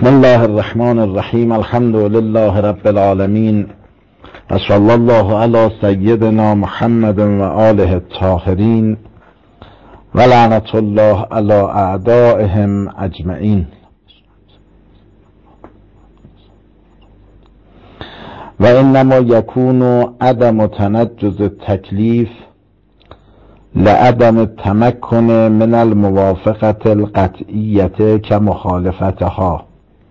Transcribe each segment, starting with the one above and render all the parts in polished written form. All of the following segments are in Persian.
بسم الله الرحمن الرحیم. الحمد لله رب العالمین و صلی الله علی سیدنا محمد و آله الطاهرین و لعنت الله علی اعدائهم اجمعین. و انما یکون عدم تنجز التکلیف لعدم التمکن من الموافقة القطعیة کمخالفتها.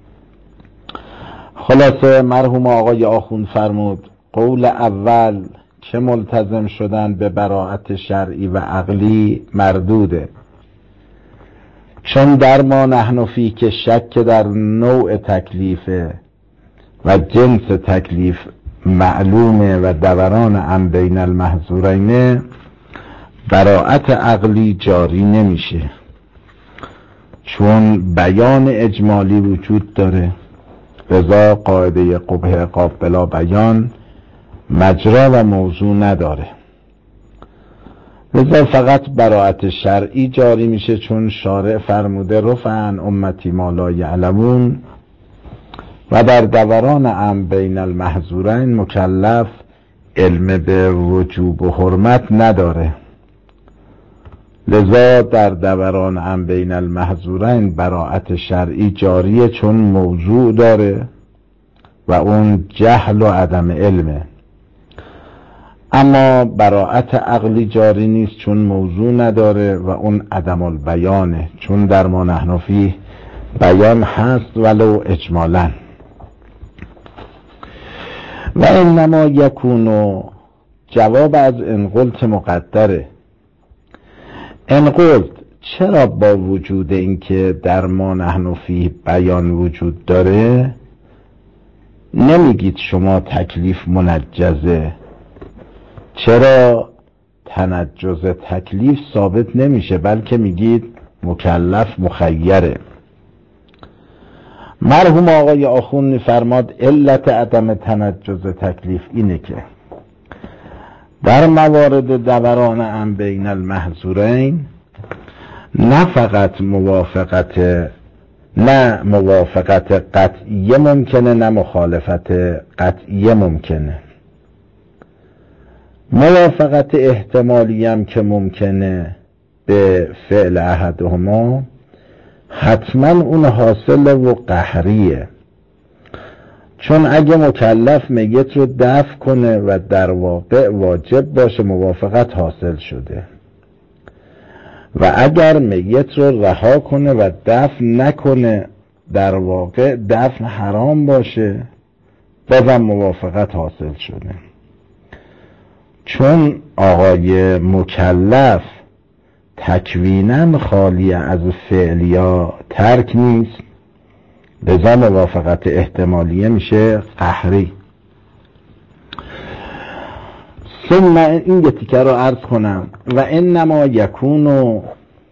خلاصه مرحوم آقای آخوند فرمود قول اول که ملتزم شدن به براءت شرعی و عقلی مردوده، چون در ما نحن فی که شک در نوع تکلیفه و جنس تکلیف معلومه و دوران عن بین المحظورین، براءت عقلی جاری نمیشه، چون بیان اجمالی وجود داره. لذا قاعده قبح عقاب بلا بیان مجرا و موضوع نداره. لذا فقط براءت شرعی جاری میشه، چون شارع فرموده رفع عن امتی ما لا یعلمون، و در دوران عن بین المحظورین مکلف علم به وجوب و حرمت نداره. لذا در دوران عن بین المحظورین براءت شرعی جاریه، چون موضوع داره و اون جهل و عدم علمه. اما براءت عقلی جاری نیست، چون موضوع نداره و اون عدم البیانه، چون در ما نحن فیه بیان هست ولو اجمالا. و انما یکونو جواب از ان قلت مقدره. ان قلت چرا با وجود اینکه در ما نحن فیه بیان وجود داره نمیگید شما تکلیف منجزه؟ چرا تنجز تکلیف ثابت نمیشه بلکه میگید مکلف مخیره؟ مرحوم آقای آخوند فرماد علت عدم تنجز تکلیف اینه که در موارد دوران عن بین المحظورین نه فقط موافقت قطعیه ممکنه، نه مخالفت قطعیه ممکنه. موافقت احتمالی هم که ممکنه به فعل احدهما، حتما اون حاصل و قهریه، چون اگه مکلف میت رو دفع کنه و در واقع واجب باشه موافقت حاصل شده، و اگر میت رو رها کنه و دفع نکنه در واقع دفع حرام باشه بازم موافقت حاصل شده. چون آقای مکلف تکویناً خالی از فعل یا ترک نیست، لذا موافقت احتمالیه میشه قهری. ثم این یه تیکه رو عرض کنم و انما یکونو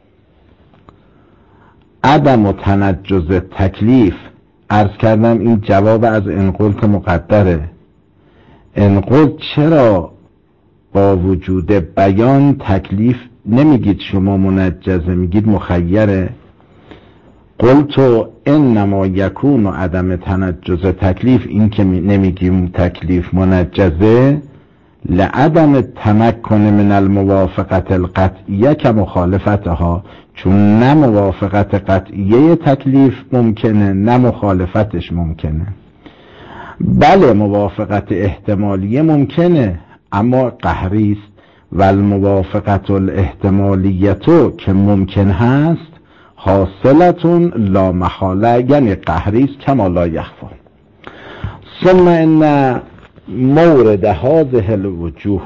عدم و تنجز تکلیف. عرض کردم این جواب از ان قلت مقدره. ان قلت چرا با وجود بیان تکلیف نمیگید شما منجزه، میگید مخیره؟ قلتو انما یکون و عدم تنجز تکلیف، این که نمیگیم تکلیف منجزه لعدم تمکن من الموافقت القطعیه که مخالفتها، چون نه موافقت قطعیه تکلیف ممکنه نه مخالفتش ممکنه. بله موافقت احتمالیه ممکنه اما قهری است، و الموافقت الاحتمالیتو که ممکن هست حاصلتون لا محاله، یعنی قهری است کما لا یخفی. ثم ان مورد هذه الوجوه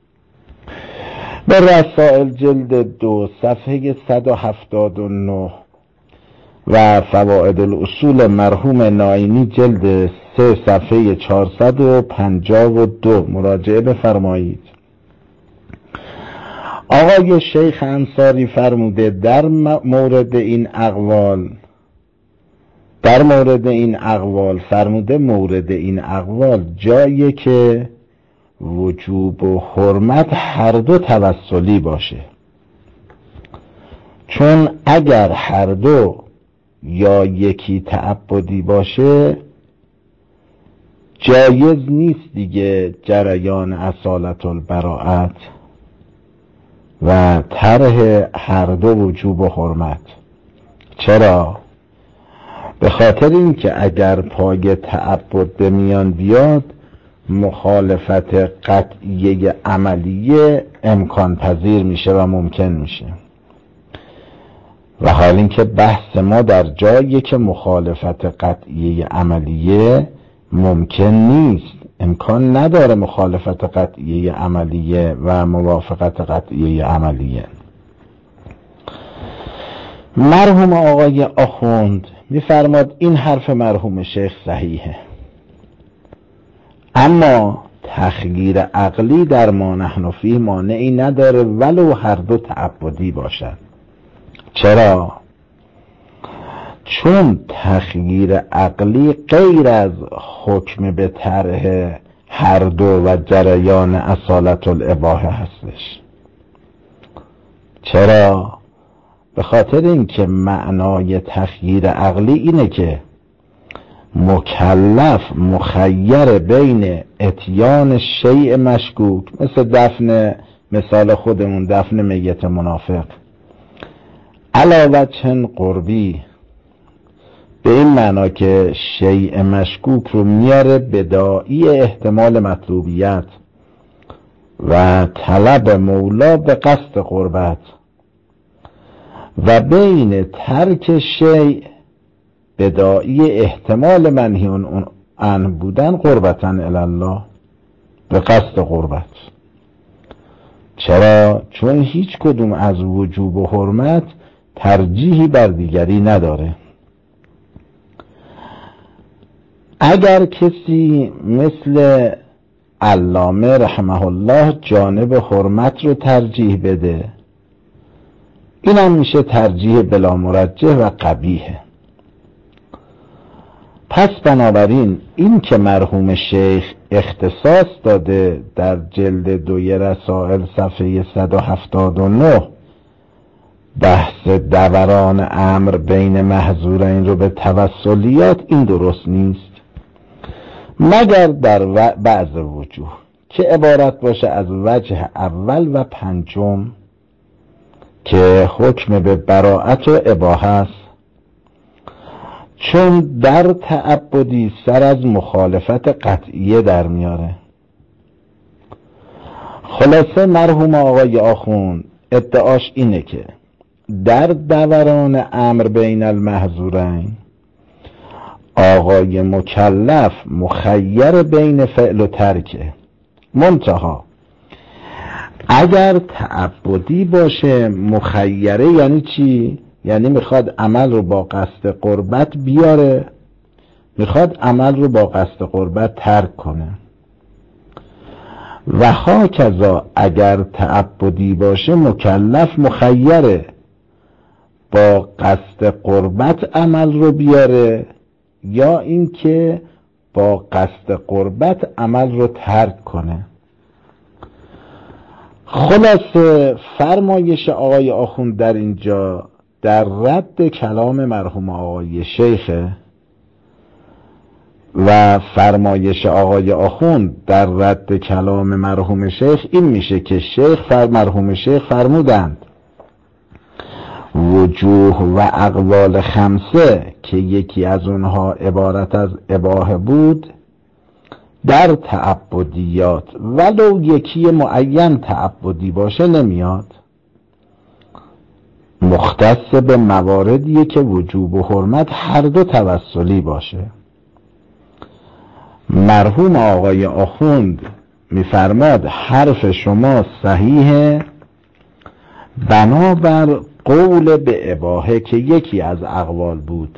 به رسائل جلد 2 صفحه 179 و فوائد الاصول مرحوم ناینی جلد 3 صفحه 452 مراجعه بفرمایید. آقای شیخ انصاری فرموده در مورد این اقوال فرموده مورد این اقوال جایی که وجوب و حرمت هر دو توسلی باشه، چون اگر هر دو یا یکی تعبدی باشه جایز نیست دیگه جریان اصالت البراءت و طرح هر دو وجوب و حرمت. چرا؟ به خاطر اینکه اگر پای تعبد به میان بیاد مخالفت قطعیه عملیه امکان پذیر میشه و ممکن میشه، و حال اینکه بحث ما در جایی که مخالفت قطعیه عملیه ممکن نیست، امکان نداره مخالفت قطعیه عملیه و موافقت قطعیه عملیه. مرحوم آقای آخوند میفرماد این حرف مرحوم شیخ صحیحه، اما تخییر عقلی در ما نحن فیه مانعی نداره ولو هر دو تعبدی باشد. چرا؟ چون تخییر عقلی غیر از حکم به طرح هر دو و جریان اصالت الاباحه هستش. چرا؟ به خاطر اینکه معنای تخییر عقلی اینه که مکلف مخیر بین اتیان شیء مشکوک، مثل دفن، مثال خودمون دفن میت منافق، علاوه چن قربی، به این معنا که شیء مشکوک رو میاره بداعی احتمال مطلوبیت و طلب مولا به قصد قربت، و بین ترک شیء بداعی احتمال منهی عنه بودن قربتاً الی الله، به قصد قربت. چرا؟ چون هیچ کدوم از وجوب و حرمت ترجیحی بر دیگری نداره. اگر کسی مثل علامه رحمه الله جانب حرمت رو ترجیح بده، این هم میشه ترجیح بلا مرجح و قبیحه. پس بنابراین این که مرحوم شیخ اختصاص داده در جلد 2 رسائل صفحه 179 بحث دوران امر بین محظورین رو به توسلیات، این درست نیست، مگر در بعض وجوه که عبارت باشه از وجه اول و پنجم که حکم به براءت و اباحه است، چون در تعبدی سر از مخالفت قطعیه در میاره. خلاصه مرحوم آقای آخوند ادعاش اینه که در دوران امر بین المحظورین آقای مکلف مخیر بین فعل و ترکه، منتها اگر تعبدی باشه مخیره یعنی چی؟ یعنی میخواد عمل رو با قصد قربت بیاره، میخواد عمل رو با قصد قربت ترک کنه. و هاکذا اگر تعبدی باشه مکلف مخیره با قصد قربت عمل رو بیاره یا اینکه با قصد قربت عمل رو ترک کنه. خلاصه فرمایش آقای آخوند در اینجا در رد کلام مرحوم آقای شیخه و فرمایش آقای آخوند در رد کلام مرحوم شیخ این میشه که مرحوم شیخ فرمودند وجوه و اقوال خمسه که یکی از اونها عبارت از اباحه بود در تعبدیات ولو یکی معین تعبدی باشه نمیاد، مختص به مواردیه که وجوب و حرمت هر دو توسلی باشه. مرحوم آقای آخوند میفرماد حرف شما صحیحه بنابر قول به اباحه که یکی از اقوال بود،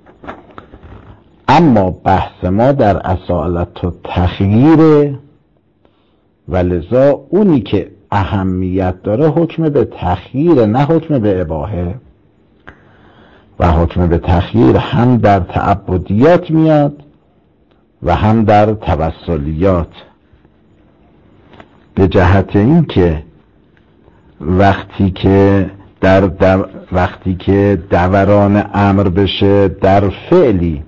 اما بحث ما در اصالت و تخییره و لذا اونی که اهمیت داره حکم به تخییر نه حکم به اباحه، و حکم به تخییر هم در تعبدیات میاد و هم در توسلیات، به جهت این که وقتی که وقتی که دوران امر بشه در فعلی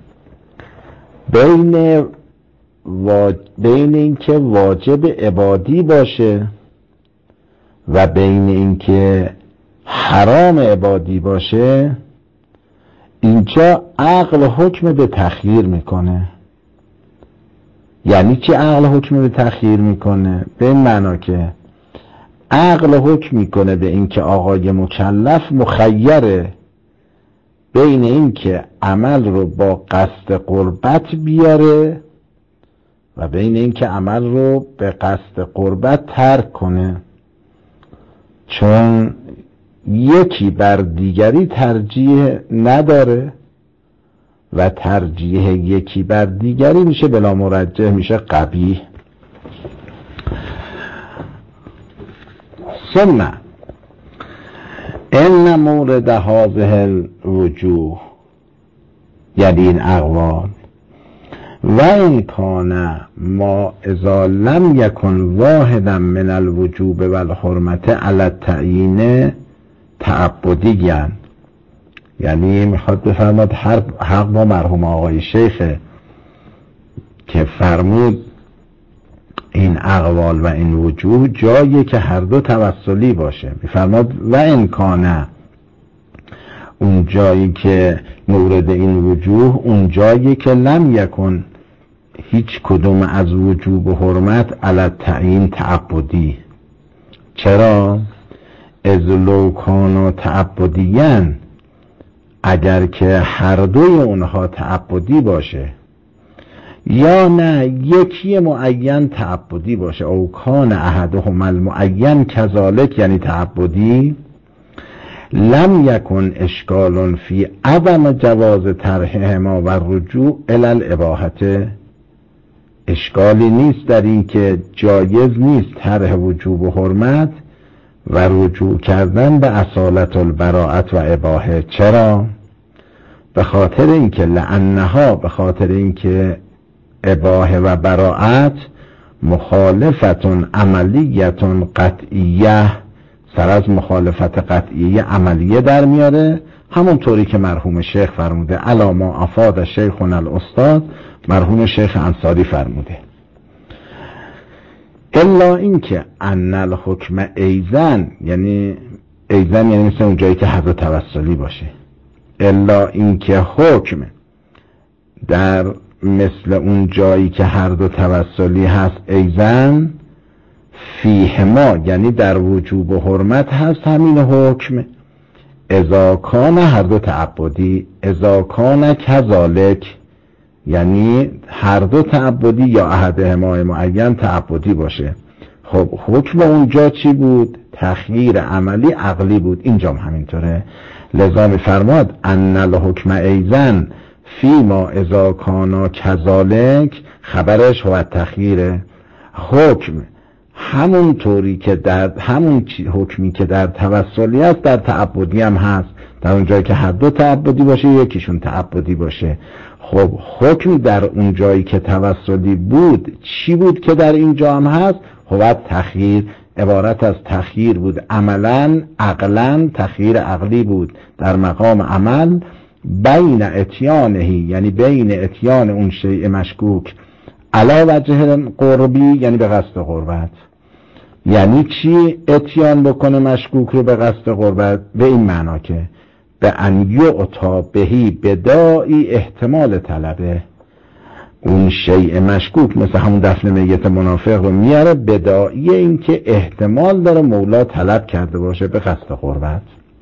بین اینکه واجب عبادی باشه و بین اینکه حرام عبادی باشه، اینجا عقل حکم به تخییر میکنه. یعنی چی عقل حکم به تخییر میکنه؟ به این معنا که عقل حکم میکنه به اینکه آقای مکلف مخیره بین اینکه عمل رو با قصد قربت بیاره و بین اینکه عمل رو به قصد قربت ترک کنه، چون یکی بر دیگری ترجیح نداره و ترجیح یکی بر دیگری میشه بلا مرجح، میشه قبیح. ثم ان مورد هذه الوجوه، یعنی این اقوال، و این کان ما اذا لم یکن واحدا من الوجوب و الحرمت علی التعیین تعبدی، یعنی میخواد بفرماد حق با مرحوم آقای شیخ که فرمود این اقوال و این وجوه جایی که هر دو توسلی باشه. میفرماد و این کانه، اون جایی که مورد این وجوه، اون جایی که لم یکن هیچ کدوم از وجوب و حرمت علی تعیین تعبدی. چرا؟ از لو کانوا تعبدیان، اگر که هر دوی اونها تعبدی باشه یا نه یکی معین تعبدی باشه، او کان احدهما المعین کذالک، یعنی تعبدی، لم یکن اشکال فی عدم جواز طرحهما و رجوع الی الاباحه، اشکالی نیست در این که جایز نیست طرح وجوب و حرمت و رجوع کردن به اصالت البراءت و اباحه. چرا؟ به خاطر اینکه لانها، به خاطر اینکه اباحه و براءت مخالفتون عملیتون قطعیه، سر از مخالفت قطعیه عملیه در میاره، همونطوری که مرحوم شیخ فرموده علی ما افاد شیخنا الاستاد، مرحوم شیخ انصاری فرموده. الا اینکه ان الحکم ایزن، یعنی ایزن یعنی مثل اون جایی که حد توسلی باشه، الا اینکه حکم در مثل اون جایی که هر دو توسلی هست ایزن فیه ما، یعنی در وجوب و حرمت هست همین حکم، اذا کان هر دو تعبدی، اذا کان کذالک، یعنی هر دو تعبدی یا احدهما معین تعبدی باشه. خب حکم اونجا چی بود؟ تخییر عملی عقلی بود، اینجا همینطوره. لذا می‌فرماد ان الحکم ایزن فیما اذا کانا کذالک، خبرش هو تخییره. حکم همون طوری که در همون حکمی که در توسلی است در تعبدی هم هست، در اون جایی که هر دو تعبدی باشه یکیشون تعبدی باشه. خب حکم در اون جایی که توسلی بود چی بود که در اینجا هم هست؟ هو تخییر، عبارت از تخییر بود، عملا عقلا تخییر عقلی بود در مقام عمل، بین اتیانهی، یعنی بین اتیان اون شیء مشکوک علا وجه قربی، یعنی به قصد قربت. یعنی چی اتیان بکنه مشکوک رو به قصد قربت؟ به این معنا که به ان یعطا بهی بدائی احتمال طلبه، اون شیء مشکوک مثل همون دفن میت منافق رو میاره بدائی این که احتمال داره مولا طلب کرده باشه به قصد قربت،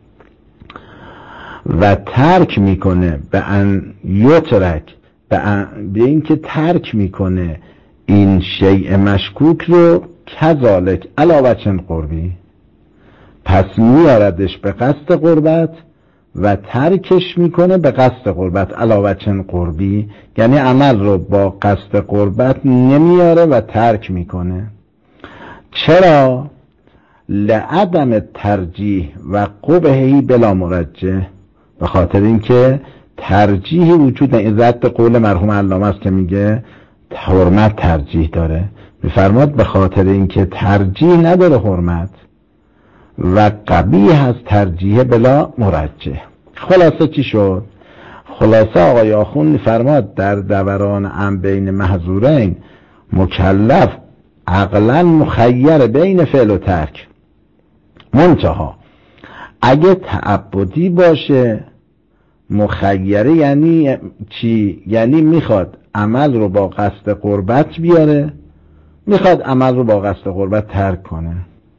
و ترک میکنه به ان یترک، به این که ترک میکنه این شیء مشکوک رو کذالک علاوه قربی، پس میاردش به قصد قربت و ترکش میکنه به قصد قربت علاوه قربی، یعنی عمل رو با قصد قربت نمیاره و ترک میکنه. چرا؟ لعدم ترجیح و قبحی بلا مرجح، به خاطر اینکه ترجیحی وجود نداره. قول مرحوم علامه است که میگه حرمت ترجیح داره، میفرماد به خاطر اینکه ترجیح نداره حرمت و قبیح از ترجیح بلا مرجح. خلاصه چی شد؟ خلاصه آقای آخوند فرماد در دوران امر بین محظورین مکلف عقلا مخیر بین فعل و ترک، منتها اگه تعبدی باشه مخیره یعنی چی؟ یعنی میخواد عمل رو با قصد قربت بیاره، میخواد عمل رو با قصد قربت ترک کنه.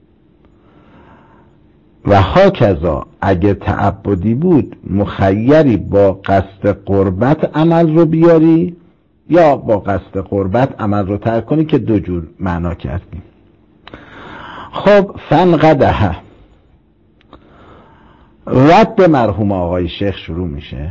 و هاکذا اگه تعبدی بود مخیری با قصد قربت عمل رو بیاری یا با قصد قربت عمل رو ترک کنی که دو جور معنا کردیم. خب فنقده رد مرحوم آقای شیخ شروع میشه،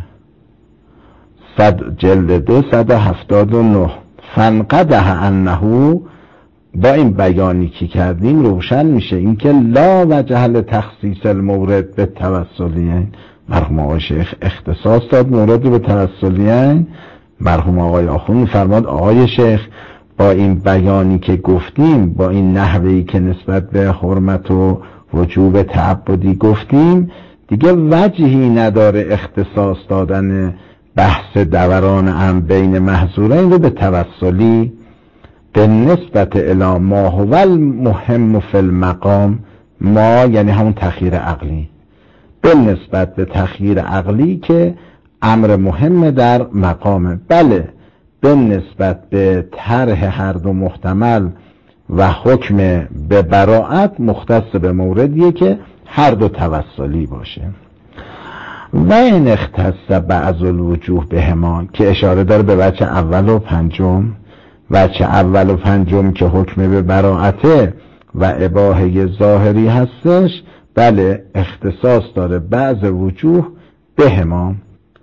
جلد 2 179. فنقده انه، با این بیانی که کردیم روشن میشه اینکه لا وجه لتخصیص المورد به توسلیین. مرحوم آقای شیخ اختصاص داد مورد به توسلیین. مرحوم آقای آخوند فرماد آقای شیخ با این بیانی که گفتیم، با این نحوهی که نسبت به حرمت و وجوب تعبدی گفتیم، دیگه وجهی نداره اختصاص دادن بحث دوران امر بین محظورین رو به توسلی به نسبت الی ما هو المهم فی المقام. ما یعنی همون تخییر عقلی، به نسبت به تخییر عقلی که امر مهم در مقامه. بله به نسبت به طرح هر دو محتمل و حکم به براءت مختص به موردیه که هر دو توسلی باشه. و این اختص بعض الوجوه بهما که اشاره داره به وجه اول و پنجم. وجه اول و پنجم که حکم به براءته و اباحه ظاهری هستش، بله اختصاص داره بعض وجوه بهما،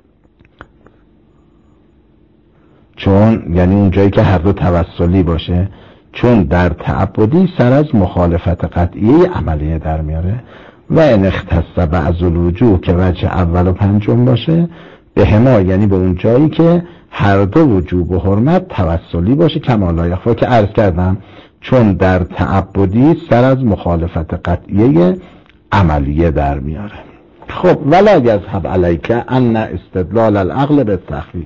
چون یعنی اونجایی که هر دو توسلی باشه، چون در تعبدی سر از مخالفت قطعیه عملیه در میاره. و این اختص بعض الوجوه که وجه اول و پنجم باشه بهما، یعنی به اون جایی که هر دو وجوب و حرمت توسلی باشه کما لا یخفی که عرض کردم، چون در تعبدی سر از مخالفت قطعیه عملیه در میاره. خب ولا یذهب علیک ان استدلال العقل بالتخییر.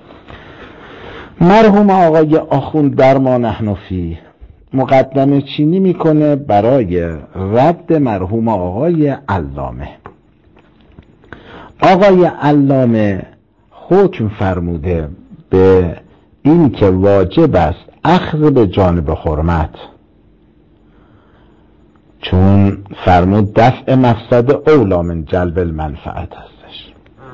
مرحوم آقای آخوند در ما نحن فیه مقدمه چینی میکنه برای رد مرحوم آقای علامه. آقای علامه حکم فرموده به این که واجب است اخذ به جانب حرمت، چون فرمود دفع مفسد اولی من جلب المنفعت هستش.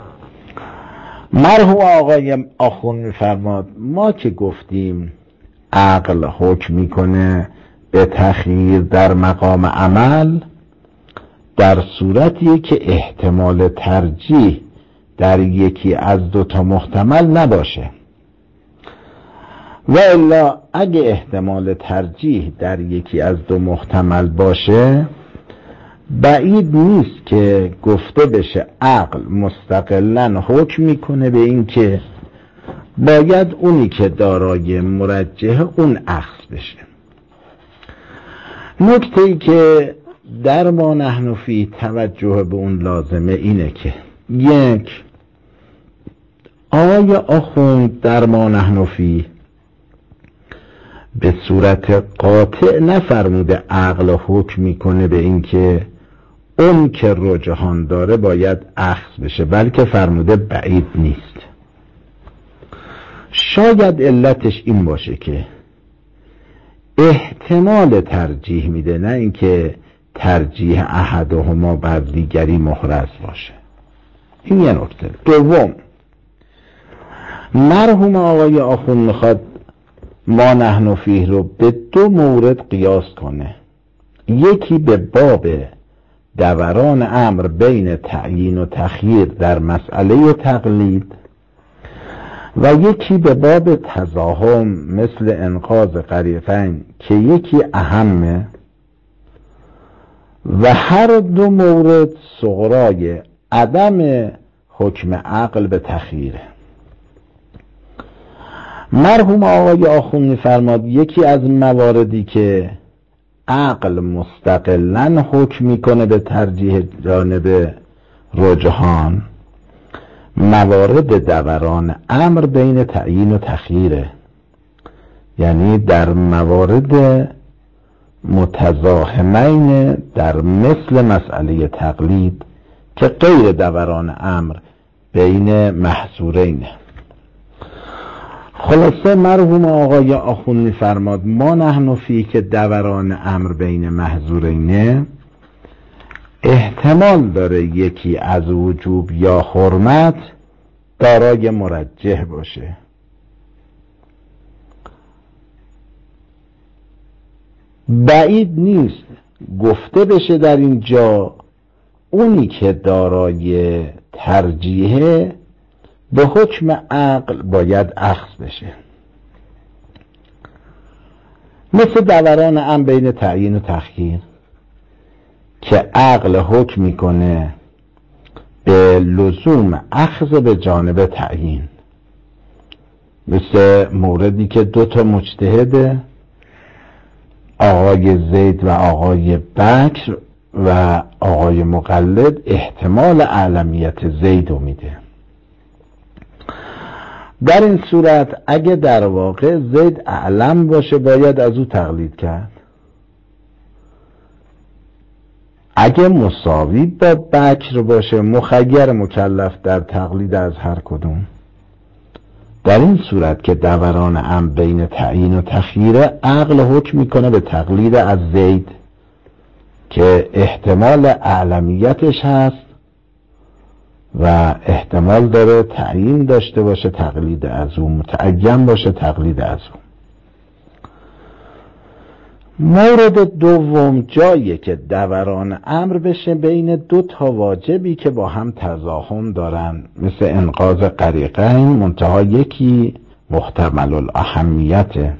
مرحوم آقای آخوند میفرماد ما که گفتیم عقل حکم میکنه به تخییر در مقام عمل در صورتیه که احتمال ترجیح در یکی از دو تا محتمل نباشه، و الا اگه احتمال ترجیح در یکی از دو محتمل باشه بعید نیست که گفته بشه عقل مستقلاً حکم میکنه به این که باید اونی که دارای مرجح اون اخذ بشه. نکته‌ای که در ما نحن فی توجه به اون لازمه اینه که یک، آقای آخوند در ما نحن فی به صورت قاطع نفرموده عقل حکم میکنه به این که اون که رجحان داره باید اخذ بشه، بلکه فرموده بعید نیست. شاید علتش این باشه که احتمال ترجیح میده، نه اینکه ترجیح احدهما بر دیگری محرز باشه. این یه نکته. دوم، مرحوم آقای آخوند میخواد ما نحن فیه رو به دو مورد قیاس کنه، یکی به باب دوران امر بین تعیین و تخییر در مسئله تقلید و یکی به باب تزاحم مثل انقاذ قریتین که یکی اهمه، و هر دو مورد صغرای عدم حکم عقل به تخییره. مرحوم آقای آخوند فرماد یکی از مواردی که عقل مستقلاً حکم میکنه به ترجیح جانب رجحان، موارد دوران امر بین تعیین و تخییره. یعنی در موارد متزاحمین در مثل مسئله تقلید که غیر دوران امر بین محصورین. خلاصه مرحوم آقای آخوند می‌فرماد ما نحن فی که دوران امر بین محظورینه احتمال داره یکی از وجوب یا حرمت دارای مرجح باشه. بعید نیست گفته بشه در اینجا اونی که دارای ترجیحه به حکم عقل باید اخذ بشه، مثل دوران امر بین تعیین و تخییر که عقل حکم میکنه به لزوم اخذ به جانب تعیین، مثل موردی که دو تا مجتهد آقای زید و آقای بکر و آقای مقلد احتمال اعلمیت زید رو میده. در این صورت اگه در واقع زید اعلم باشه باید از او تقلید کرد، اگه مساوی با بکر باشه مخیر مکلف در تقلید از هر کدوم. در این صورت که دوران امر بین تعیین و تخییر عقل حکم میکنه به تقلید از زید که احتمال اعلمیتش هست و احتمال داره تعیین داشته باشه تقلید از او، متعین باشه تقلید از او. مورد دوم جایی که دوران امر بشه بین دو تا واجبی که با هم تزاحم دارن، مثل انقاذ غریقین، منتها یکی محتمل الاهمیته.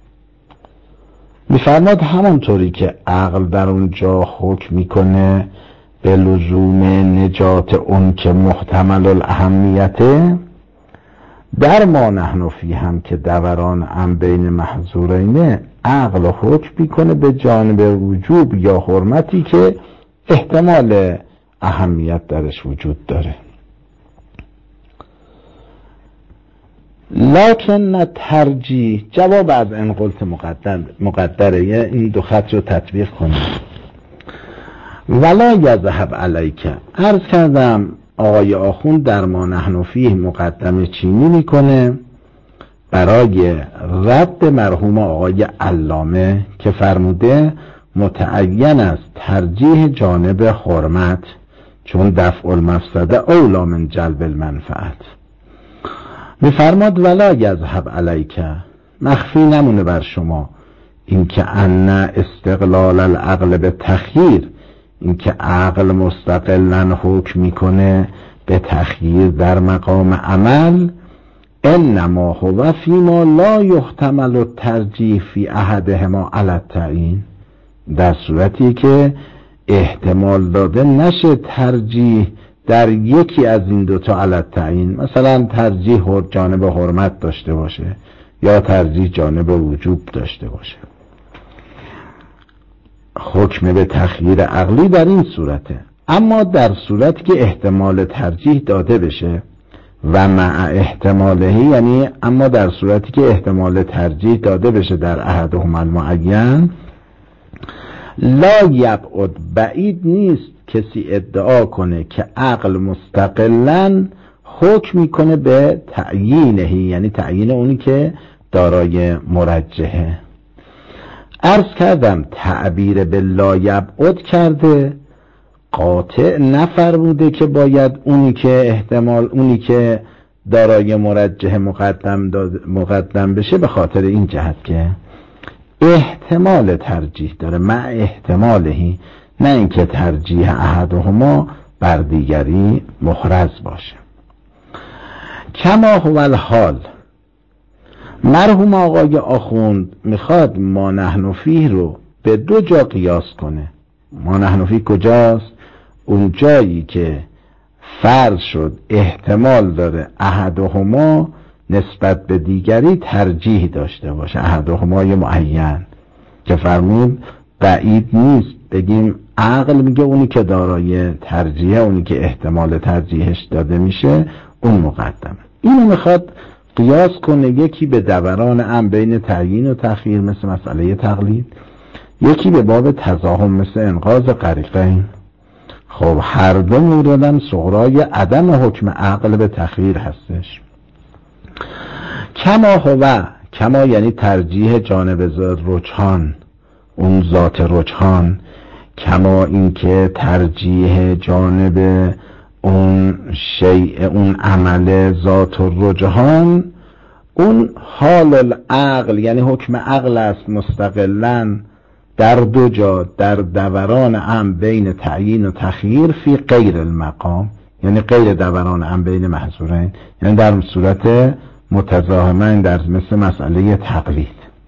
میفرماد همونطوری که عقل در اونجا حکم میکنه به لزوم نجات اون که محتمل الاهمیته، در ما نحن فی هم که دوران امر بین محظورینه عقل حکم میکنه به جانب وجوب یا حرمتی که احتمال اهمیت درش وجود داره. لکن ترجیح، جواب از این قلت مقدره، این دو خط رو تطبیق کنید. ولا یذهب علیک، عرض کردم آقای آخوند در ما نحن فیه مقدمه چینی میکنه برای رد مرحوم آقای علامه که فرموده متعین است ترجیح جانب حرمت چون دفع المفسده اولا من جلب المنفعت. میفرماد ولا یذهب علیک، مخفی نمونه بر شما اینکه ان استقلال العقل به تخییر، اینکه عقل مستقلاً حکم میکنه به تخییر در مقام عمل، انما هو فیما لا یحتمل الترجیح فی احدهما علی التعیین، در صورتی که احتمال داده نشه ترجیح در یکی از این دوتا علی التعیین، مثلا ترجیح جانب حرمت داشته باشه یا ترجیح جانب وجوب داشته باشه. حکم به تخییر عقلی در این صورته. اما در صورتی که احتمال ترجیح داده بشه و مع احتماله، یعنی اما در صورتی که احتمال ترجیح داده بشه در احدهما المعین، لا یبعد، بعید نیست کسی ادعا کنه که عقل مستقلاً حکم میکنه به تعیینه، یعنی تعیین اونی که دارای مرجحه. عرض کردم تعبیر به لا یبعد کرده، قاطع نفرموده که باید اونی که دارای مرجح مقدم بشه، به خاطر این جهت که احتمال ترجیح داره مع احتمالهی، نه اینکه ترجیح احدهما بر دیگری محرز باشه. کما هو الحال، مرحوم آقای آخوند میخواد ما نحن فیه رو به دو جا قیاس کنه. ما نحن فیه کجاست؟ اون جایی که فرض شد احتمال داره احدهما نسبت به دیگری ترجیح داشته باشه، احدهما معین که فرمود بعید نیست بگیم عقل میگه اونی که دارای ترجیحه، اونی که احتمال ترجیحش داده میشه اون مقدمه. اینو میخواد قیاس کنه یکی به دوران امر بین تعیین و تخییر مثل مسئله تقلید، یکی به باب تزاحم مثل انقاذ غریقین. خب هر دو موردن صغرای عدم حکم عقل به تخییر هستش. کما هو، کما یعنی ترجیح جانب رجحان، اون ذات رجحان، کما این که ترجیح جانب اون شیء، اون عمل ذات الرجحان، اون حال العقل یعنی حکم عقل است مستقلاً در دو جا در دوران امر بین تعیین و تخییر فی غیر المقام، یعنی غیر دوران امر بین محظورین، یعنی در صورت متزاحمین در مثل مسئله تقلید.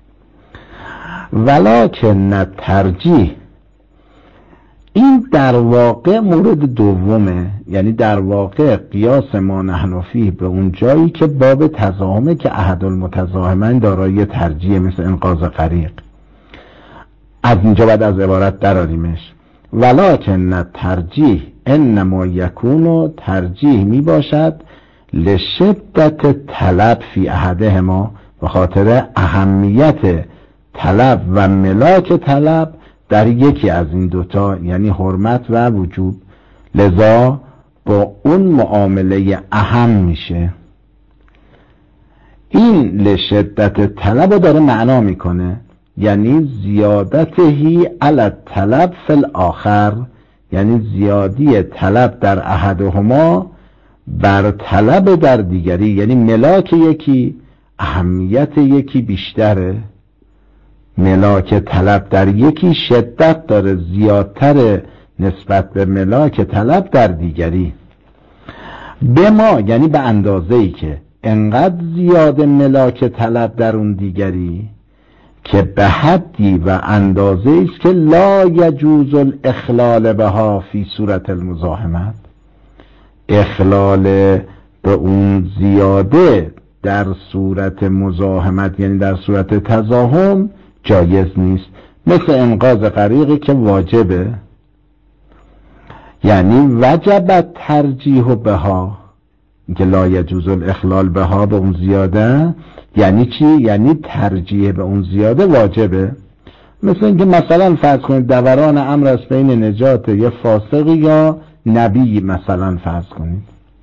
ولکن ترجیح، این در واقع مورد دومه، یعنی در واقع قیاس ما نحن فیه به اون جایی که باب تزاحمه که احد المتزاحمین دارای ترجیح مثل انقاذ غریق. از اینجا بعد از عبارت دراریمش. ولکن ترجیح انما یکون، ترجیح می باشد لشدت طلب فی احدهما، به خاطر اهمیت طلب و ملاک طلب در یکی از این دوتا، یعنی حرمت و وجوب، لذا با اون معامله اهم میشه. این لشدت طلب رو داره معنا میکنه، یعنی زیادتهی علی طلب فی الاخر، یعنی زیادی طلب در احدهما بر طلب در دیگری، یعنی ملاک یکی اهمیت یکی بیشتره، ملاک طلب در یکی شدت داره، زیادتر نسبت به ملاک طلب در دیگری. به ما یعنی به اندازه‌ای که انقدر زیاد ملاک طلب در اون دیگری که به حدی و اندازه‌ای است که لا یجوز الاخلال بها فی صورت المزاحمت، اخلال به اون زیاده در صورت مزاحمت یعنی در صورت تزاحم جایز نیست، مثل انقاذ غریقی که واجبه، یعنی وجب ترجیح بها، که لا یجوز الاخلال بها به اون زیاده یعنی چی؟ یعنی ترجیح به اون زیاده واجبه. مثل اینکه مثلا فرض کنید دوران امر است بین نجات یه فاسق یا نبی، مثلا فرض کنید.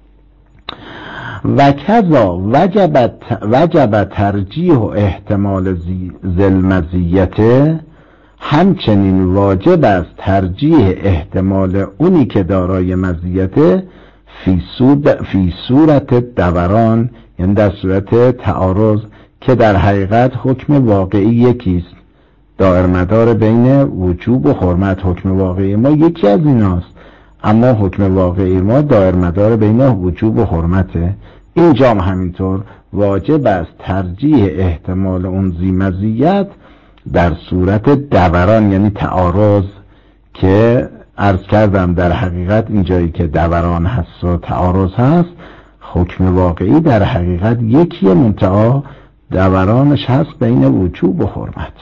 و کذا وجب ترجیح و احتمال ذلمزیت، همچنین واجب است ترجیح احتمال اونی که دارای مزیت فی صورت دوران، یعنی در صورت تعارض که در حقیقت حکم واقعی یکیست، دائر مدار بین وجوب و حرمت. حکم واقعی ما یکی از ایناست، اما حکم واقعی ما دائر مدار بین وجوب و حرمته. اینجا هم همینطور واجب است ترجیح احتمال اون ذی مزیت در صورت دوران یعنی تعارض، که عرض کردم در حقیقت اینجایی که دوران هست و تعارض هست حکم واقعی در حقیقت یکیه، منتها دورانش هست بین وجوب و حرمت.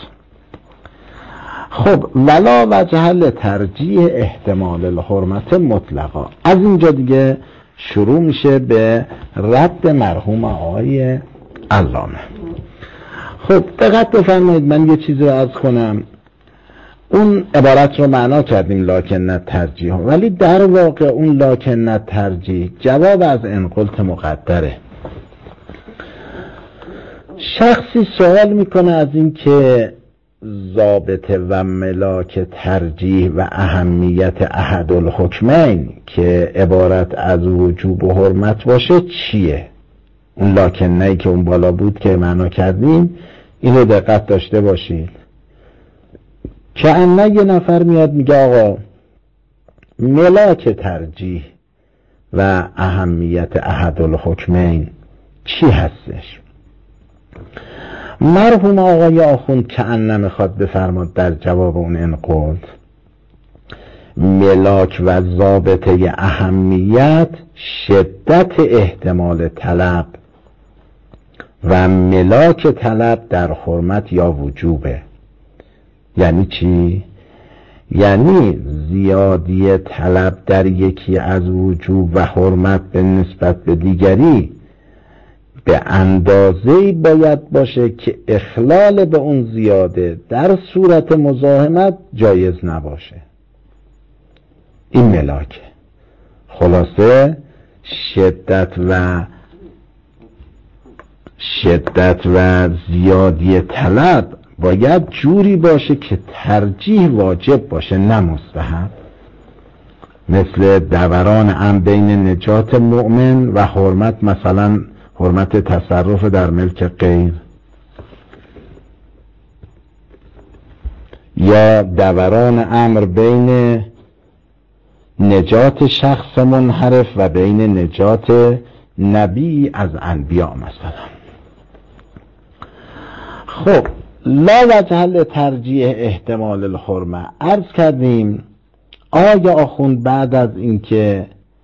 خب ولا وجه لترجیح احتمال الحرمت مطلقا. از اینجا دیگه شروع میشه به رد مرحوم آقای علامه. خب دقت بفرمایید، من یه چیزی رو عرض کنم. اون عبارت رو معنا کردیم لکن ترجیح، ولی در واقع اون لکن ترجیح جواب از ان قلت مقدره. شخصی سوال میکنه از این که ضابطه و ملاک ترجیح و اهمیت احد الحکمین که عبارت از وجوب و حرمت باشه چیه؟ اون لکنه‌ای که اون بالا بود که معنا کردیم، اینو دقت داشته باشید. که انه یه نفر میاد میگه آقا ملاک ترجیح و اهمیت احد الحکمین چی هستش؟ مرحوم آقای آخوند که انه میخواد بفرماد در جواب اون انقلت ملاک و ضابطه اهمیت شدت احتمال طلب و ملاک طلب در حرمت یا وجوبه. یعنی چی؟ یعنی زیادی طلب در یکی از وجوب و حرمت به نسبت به دیگری به اندازه‌ای باید باشه که اخلال به اون زیاده در صورت مزاحمت جایز نباشه. این ملاکه. خلاصه شدت و زیادی طلب باید جوری باشه که ترجیح واجب باشه نه مستحب، مثل دوران بین نجات مؤمن و حرمت، مثلا حرمت تصرف در ملک غیر، یا دوران امر بین نجات شخص منحرف و بین نجات نبی از انبیا مثلا. خب لا وجه ترجیح احتمال الحرمه. عرض کردیم آقای آخوند بعد از اینکه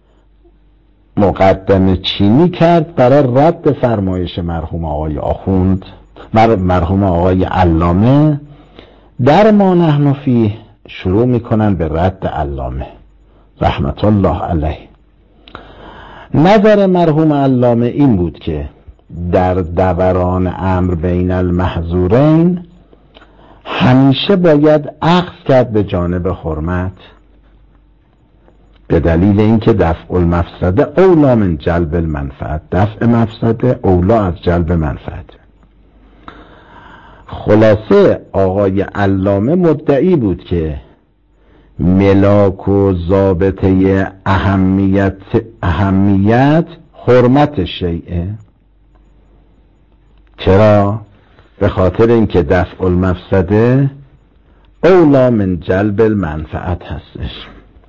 مقدمه چینی کرد برای رد فرمایش مرحوم آقای آخوند، مرحوم آقای علامه، در ما نحن فیه شروع میکنن به رد علامه رحمت الله علیه. نظر مرحوم علامه این بود که در دوران امر بین المحظورین همیشه باید اخذ کرد به جانب حرمت، به دلیل اینکه دفع المفسده اولا من جلب المنفعت، دفع مفسده اولا از جلب منفعت. خلاصه آقای علامه مدعی بود که ملاک و ضابطه اهمیت حرمت شیئه. چرا؟ به خاطر اینکه دفع المفسده اولا من جلب المنفعت هستش.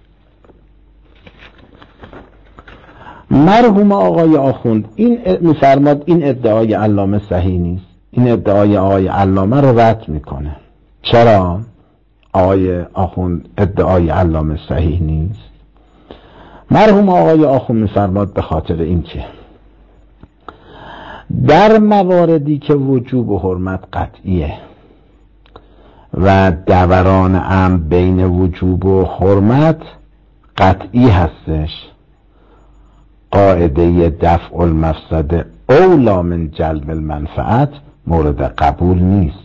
مرحوم آقای آخوند این می‌فرماد این ادعای علامه صحیح نیست، این ادعای آقای علامه رو رد میکنه. چرا آقای آخوند ادعای علامه صحیح نیست؟ مرحوم آقای آخوند می‌فرماد به خاطر اینکه در مواردی که وجوب و حرمت قطعیه و دوران امر بین وجوب و حرمت قطعی هستش، قاعده دفع المفسده اولا من جلب المنفعت مورد قبول نیست.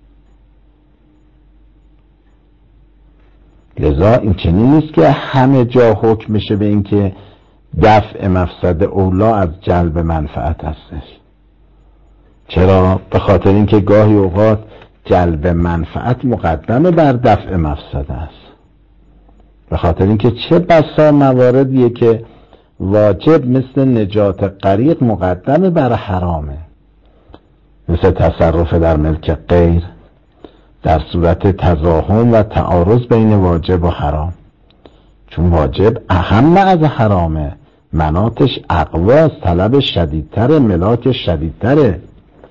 لذا این چنین نیست که همه جا حکم میشه به این که دفع مفسده اولا از جلب منفعت هستش. چرا؟ به خاطر اینکه گاهی اوقات جلب منفعت مقدمه بر دفع مفسده است. به خاطر اینکه چه بسا مواردیه که واجب مثل نجات غریق مقدمه بر حرامه، مثل تصرف در ملک غیر در صورت تزاحم و تعارض بین واجب و حرام، چون واجب اهم از حرامه، مناطش اقواست، طلب شدیدتره، ملاک شدیدتره.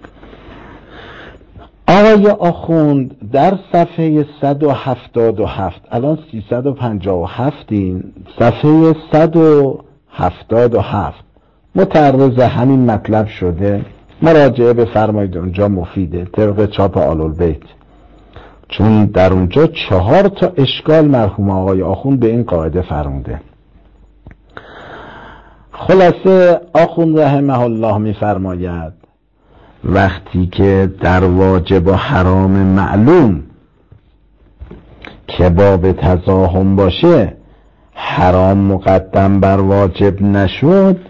آقای آخوند در صفحه 177 الان 357 صفحه 177 متعرض همین مطلب شده، مراجعه بفرمایید، اونجا مفیده طبق چاپ آل‌البیت، چون در اونجا 4 تا اشکال مرحوم آقای آخوند به این قاعده فرموده. خلاصه آخوند رحمه الله میفرماید وقتی که در واجب و حرام معلوم که باب تزاحم باشه حرام مقدم بر واجب نشد،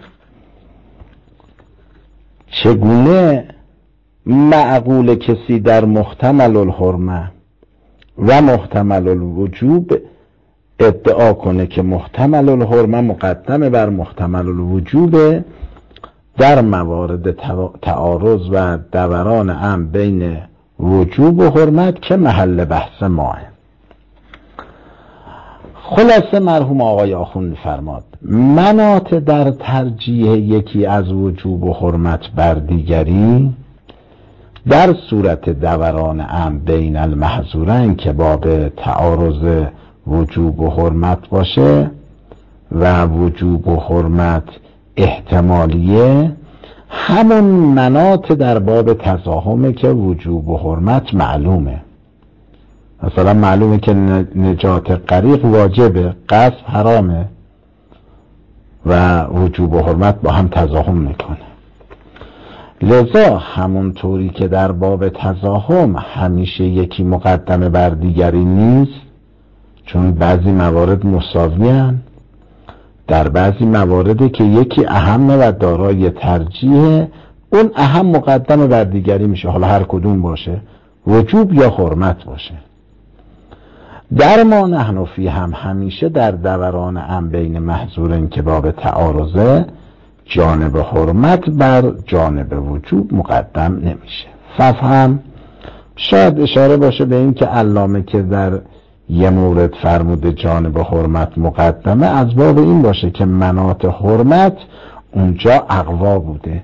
چگونه معقول کسی در محتمل الحرمه و محتمل الوجوب ادعا کنه که محتمل الحرمه مقدمه بر محتمل الوجوب در موارد تعارض و دوران امر بین وجوب و حرمت که محل بحث ماه. خلاصه مرحوم آقای آخوند فرماد مناط در ترجیح یکی از وجوب و حرمت بر دیگری در صورت دوران امر بین المحظورین که باب تعارض وجوب و حرمت باشه و وجوب و حرمت احتمالیه، همون مناط در باب تزاحمه که وجوب و حرمت معلومه. مثلا معلومه که نجات غریق واجبه، قصد حرامه و وجوب و حرمت با هم تزاحم میکنه. لذا همونطوری که در باب تزاحم همیشه یکی مقدمه بر دیگری نیست، چون بعضی موارد مساویان، در بعضی مواردی که یکی اهم و دارای ترجیح، اون اهم مقدمه بر دیگری میشه، حالا هر کدوم باشه، وجوب یا حرمت باشه. در ما نحن فی هم همیشه در دوران ام بین محظورین که باب تعارضه، جانب حرمت بر جانب وجوب مقدم نمیشه. ففهم شاید اشاره باشه به این که علامه که در یه مورد فرموده جانب حرمت مقدمه، از باب این باشه که مناط حرمت اونجا اقوا بوده.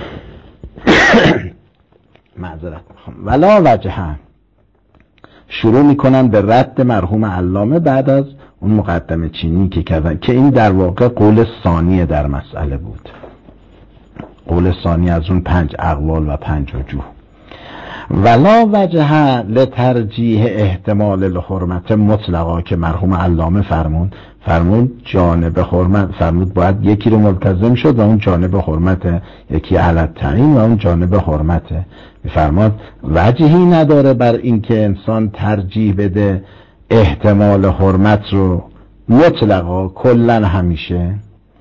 معذرت میخوام. ولا وجهن شروع میکنن به رد مرحوم علامه بعد از اون مقدمه چینی که کردن، که این در واقع قول ثانی در مسئله بود، قول ثانی از اون 5 اقوال و 5 وجوه. ولا وجه لترجیح احتمال الحرمت مطلقا که مرحوم علامه فرمود جانب حرمت، فرمود باید یکی رو ملتزم شد و اون جانب حرمت، یکی علت تعیین و اون جانب حرمت. میفرماد وجهی نداره بر این که انسان ترجیح بده احتمال حرمت رو مطلقا کلن همیشه،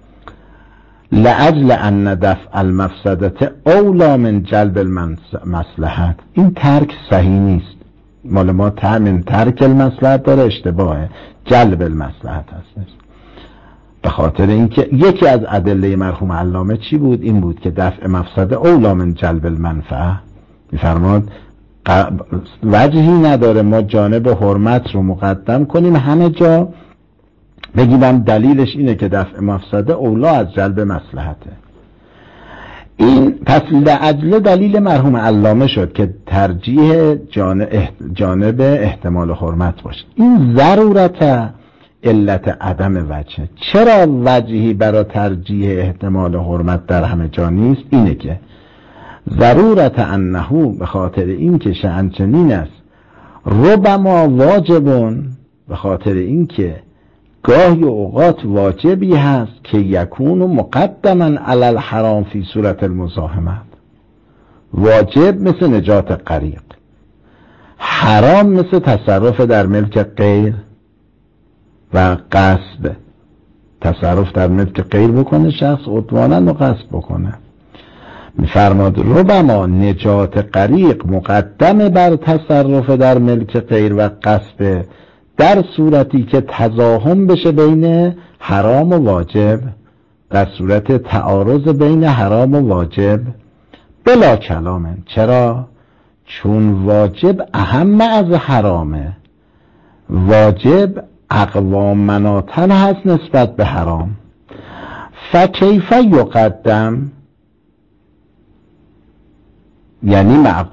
لأجل ان دفع المفسدت اولا من جلب المصلحت. این ترک صحیح نیست، مال ما من ترک المصلحت داره، اشتباهه، جلب المصلحت هست. به خاطر اینکه یکی از ادله مرحوم علامه چی بود؟ این بود که دفع مفسده اولا من جلب المنفعه. میفرماد وجهی نداره ما جانب حرمت رو مقدم کنیم همه جا، بگیم دلیلش اینه که دفع مفسده اولا از جلب مصلحته. این پس لعجل دلیل مرحوم علامه شد که ترجیح جانب احتمال حرمت باشه. این ضرورت علت عدم وجه. چرا وجهی برای ترجیح احتمال حرمت در همه جا نیست؟ اینه که ضرورت انهو، به خاطر این که شأن چنین است، ربما واجبون، به خاطر این که گاهی اوقات واجبی هست که یکون مقدما علی الحرام فی صورت المزاحمت. واجب مثل نجات غریق، حرام مثل تصرف در ملک غیر و قصد. تصرف در ملک غیر بکنه شخص عدوانا و قصد بکنه. میفرماد ربما نجات غریق مقدم بر تصرف در ملک غیر و قصد، در صورتی که تزاحم بشه بین حرام و واجب، در صورت تعارض بین حرام و واجب بلا کلامه. چرا؟ چون واجب اهم از حرامه، واجب اقوا مناطن هست نسبت به حرام. فکیف یقدم، یعنی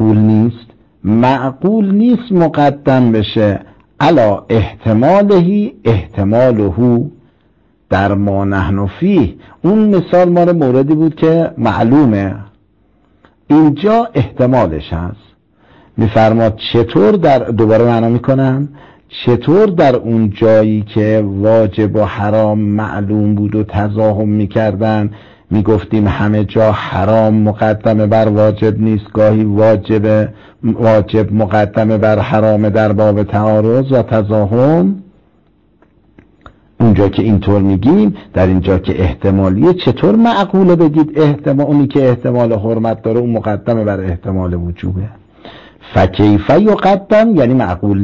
معقول نیست مقدم بشه علا احتمالهی احتمالهو در ما نحن فیه. اون مثال ما موردی بود که معلومه، اینجا احتمالش هست. میفرماد چطور دوباره معنا میکنم، چطور در اون جایی که واجب و حرام معلوم بود و تزاحم میکردن میگفتیم همه جا حرام مقدمه بر واجب نیست، گاهی واجب مقدمه بر حرام در باب تعارض و تزاحم. اونجا که اینطور میگیم، در اینجا که احتمالیه، چطور معقوله بگید اونی که احتمال حرمت داره اون مقدمه بر احتمال وجوبه؟ فکیف یقدم یعنی معقول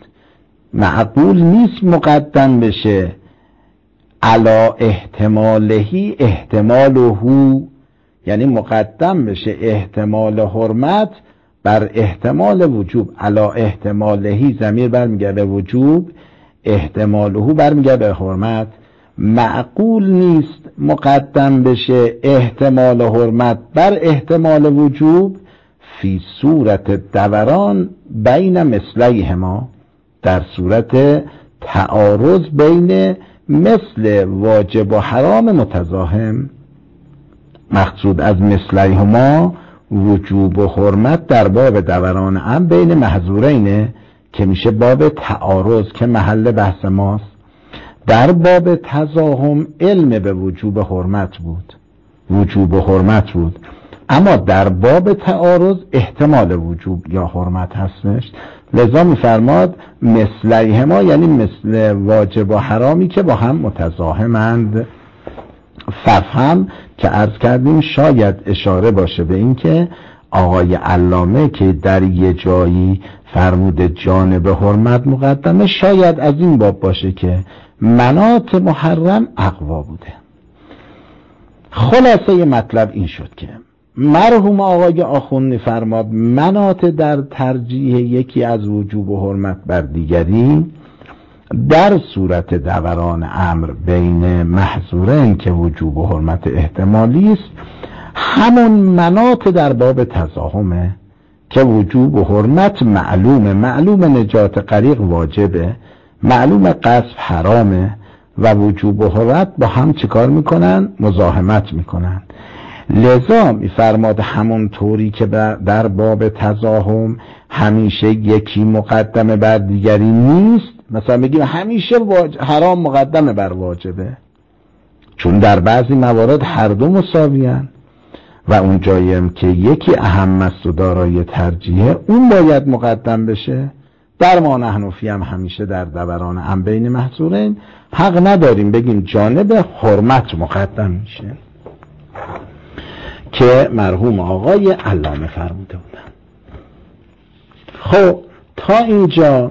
نیست مقدم بشه علا احتمالهی احتمالهو، یعنی مقدم بشه احتمال حرمت بر احتمال وجوب. علا احتمالهی ضمیر برمیگرده به وجوب، احتمالهو برمیگرده به حرمت. معقول نیست مقدم بشه احتمال حرمت بر احتمال وجوب فی صورت دوران بین مثلیهما، در صورت تعارض بین مثل واجب و حرام متزاحم. مقصود از مثلیهما وجوب و حرمت در باب دوران ام بین محظورینه که میشه باب تعارض که محل بحث ماست. در باب تزاحم علم به وجوب حرمت بود، اما در باب تعارض احتمال وجوب یا حرمت هستش. لذا میفرماد مثلیهما، یعنی مثل واجب و حرامی که با هم متزاحمند. ففهم که عرض کردیم شاید اشاره باشه به این که آقای علامه که در یه جایی فرمود جانب حرمت مقدمه، شاید از این باب باشه که مناط محرم اقوا بوده. خلاصه مطلب این شد که مرحوم آقای آخوندی فرماد مناط در ترجیح یکی از وجوب و حرمت بر دیگری در صورت دوران امر بین محظورین که وجوب و حرمت احتمالی است، همون مناط در باب تزاحمه که وجوب و حرمت معلوم نجات غریق واجبه، معلوم قذف حرامه و وجوب و حرمت با هم چیکار میکنن؟ مزاحمت میکنن. لذا میفرماد همون طوری که در باب تزاحم همیشه یکی مقدمه بر دیگری نیست، مثلا بگیم همیشه حرام مقدمه بر واجبه، چون در بعضی موارد هر دو مساویان و اون جاییم که یکی اهم است و دارای ترجیحه اون باید مقدم بشه. در ما نحنفی هم همیشه در دوران هم بین محظورین حق نداریم بگیم جانب حرمت مقدم میشه که مرحوم آقای علامه فرموده بودن. خب تا اینجا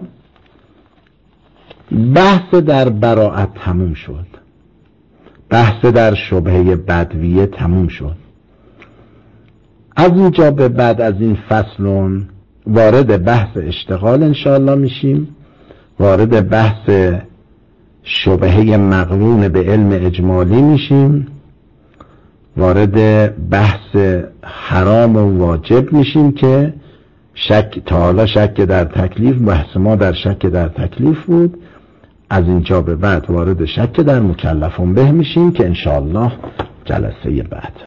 بحث در براءت تموم شد، بحث در شبهه بدویه تموم شد. از اینجا به بعد از این فصلون وارد بحث اشتغال انشاءالله میشیم، وارد بحث شبهه مقرون به علم اجمالی میشیم، وارد بحث حرام و واجب میشیم که تا حالا شک در تکلیف، بحث ما در شک در تکلیف بود. از اینجا به بعد وارد شک در مکلفون به میشیم که انشاءالله جلسه بعد